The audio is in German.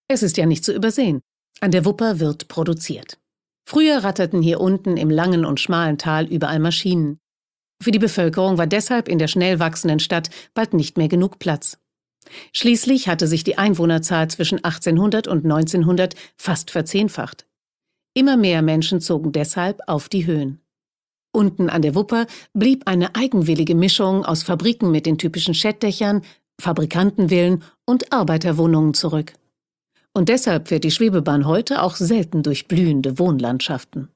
Es ist ja nicht zu übersehen. An der Wupper wird produziert. Früher ratterten hier unten im langen und schmalen Tal überall Maschinen. Für die Bevölkerung war deshalb in der schnell wachsenden Stadt bald nicht mehr genug Platz. Schließlich hatte sich die Einwohnerzahl zwischen 1800 und 1900 fast verzehnfacht. Immer mehr Menschen zogen deshalb auf die Höhen. Unten an der Wupper blieb eine eigenwillige Mischung aus Fabriken mit den typischen Schättdächern, Fabrikantenvillen und Arbeiterwohnungen zurück. Und deshalb fährt die Schwebebahn heute auch selten durch blühende Wohnlandschaften.